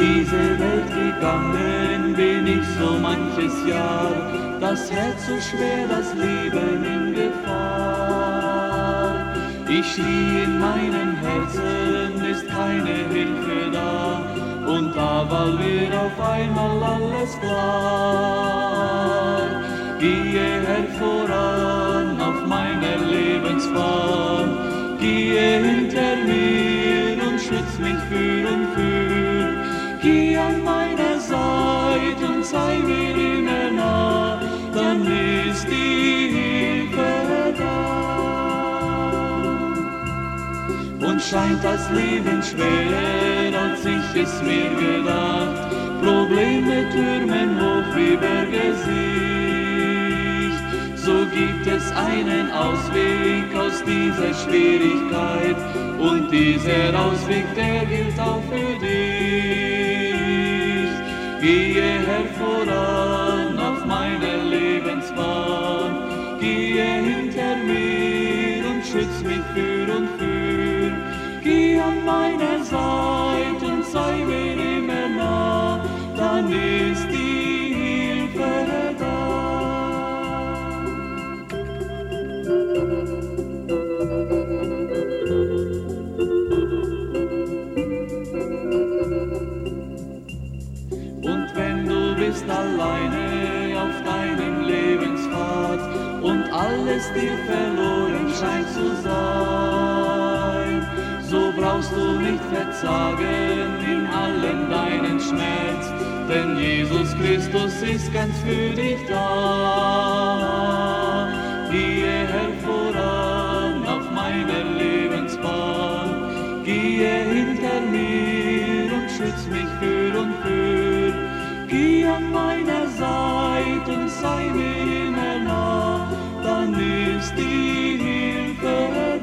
diese Welt gegangen bin ich so manches Jahr, das Herz so schwer, das Leben in Gefahr. Ich schrie in meinem Herzen, ist keine Hilfe da, und da war mir auf einmal alles klar. Gehe Herr voran auf meiner Lebensbahn, gehe hinter mir und schütz mich für und für. Geh an meiner Seite und sei mir immer nah, dann ist die Hilfe da. Und scheint das Leben schwerer, als ich es mir gedacht, Probleme türmen hoch wie Bergesicht. So gibt es einen Ausweg aus dieser Schwierigkeit, und dieser Ausweg, der gilt auch für dich. Gehe Herr voran auf meiner Lebensbahn, gehe hinter mir und schütz mich für und für. Geh an meiner Seite und sei mir immer nah, dann ist die Hilfe da. Und wenn du bist alleine auf deinem Lebenspfad und alles dir verloren scheint zu sein, so brauchst du nicht verzagen in allen deinen Schmerz, denn Jesus Christus ist ganz für dich da. Gehe Herr voran auf meiner Lebensbahn, gehe hinter mir und schütz mich für und für. Geh an meiner Seite und sei mir immer nah, dann ist die Hilfe